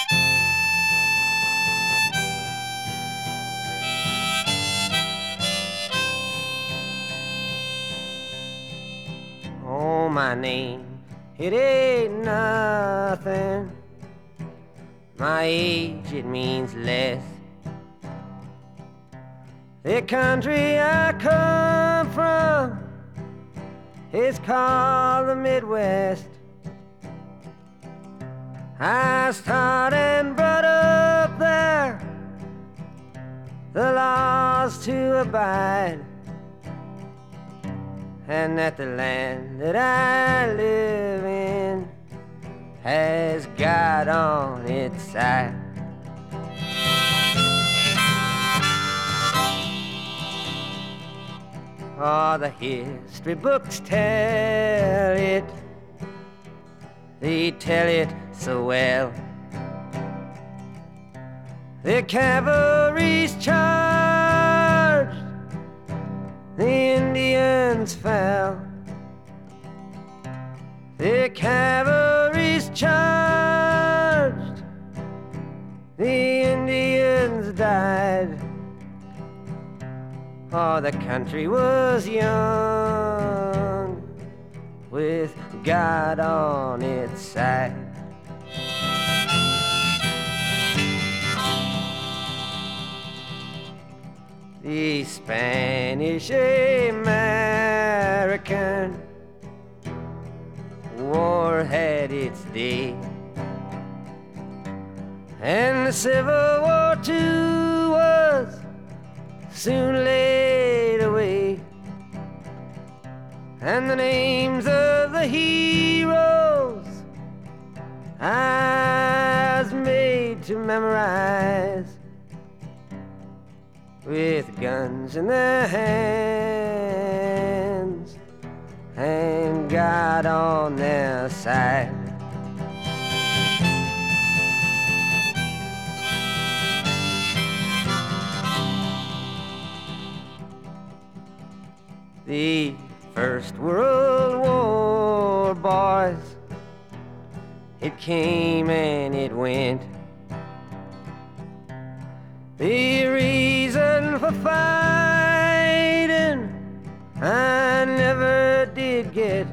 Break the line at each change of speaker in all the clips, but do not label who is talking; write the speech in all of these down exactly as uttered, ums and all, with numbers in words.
Oh, my name, it ain't nothing. My age, it means less. The country I come from is called the Midwest. I started and brought up there, the laws to abide, and that the land that I live in has God on its side. Oh, the history books tell it, they tell it so well. The cavalry's charged, the Indians fell. The cavalry's charged, the Indians died. Oh, the country was young, with God on its side. The Spanish American War had its day, and the Civil War too was soon laid away, and the names of the heroes I was made to memorize, with guns in their hands and God on their side. The First World War, boys, it came and it went. The reason for fighting I never did get,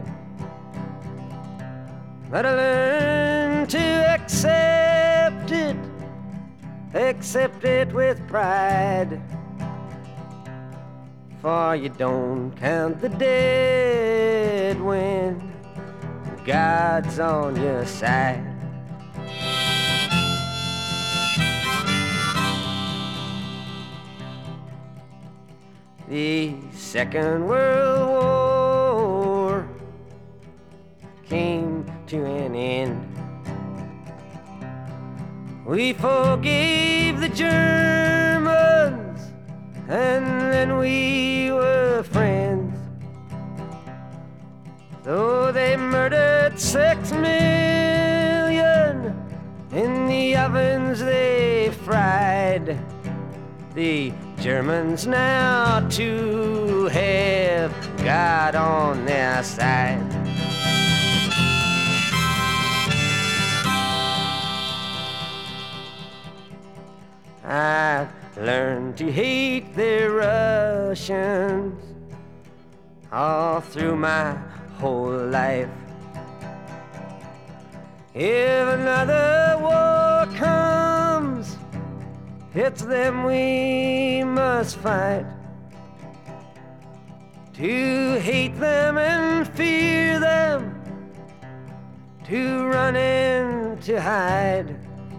but I learned to accept it, accept it with pride. For you don't count the dead when God's on your side. The Second World War came to an end. We forgave the Germans, and then we were friends. Though they murdered six million in the ovens they fried, the Germans now too have God on their side. I've learned to hate the Russians all through my whole life. If another war comes, it's them we must fight. To hate them and fear them, to run and to hide,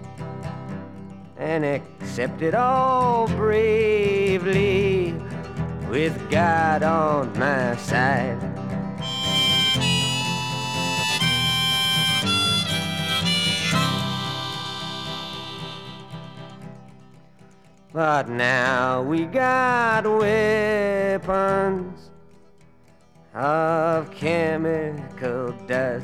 and accept it all bravely with God on my side. But now we got weapons of chemical dust.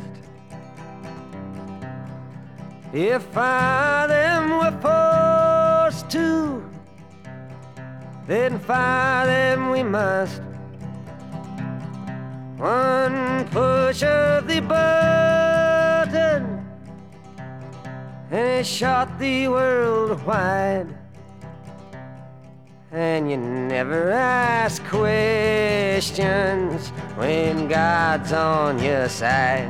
If fire them were forced to, then fire them we must. One push of the button and he shot thee worldwide, and you never ask questions when God's on your side.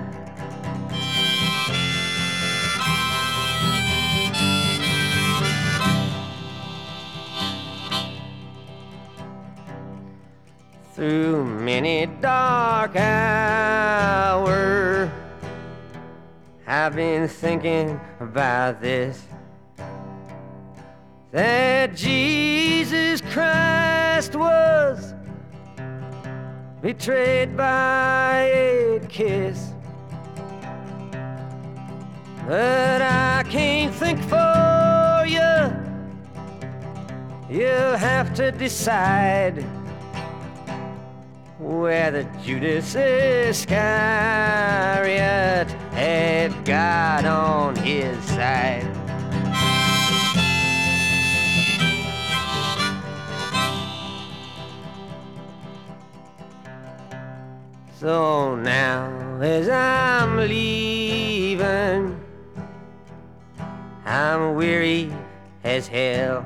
Through many dark hours, I've been thinking about this, that Jesus Christ was betrayed by a kiss. But I can't think for you, you'll have to decide whether Judas Iscariot had God on his side. So now as I'm leaving, I'm weary as hell.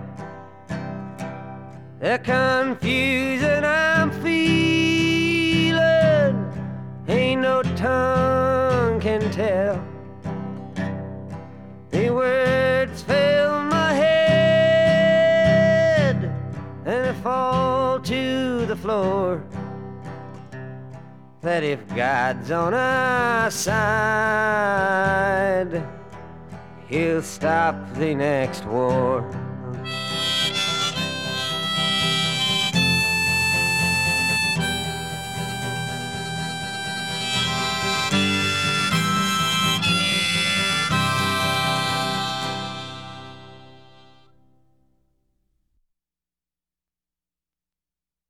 The confusion I'm feeling ain't no tongue can tell. The words fill my head and I fall to the floor, that if God's on our side, he'll stop the next war.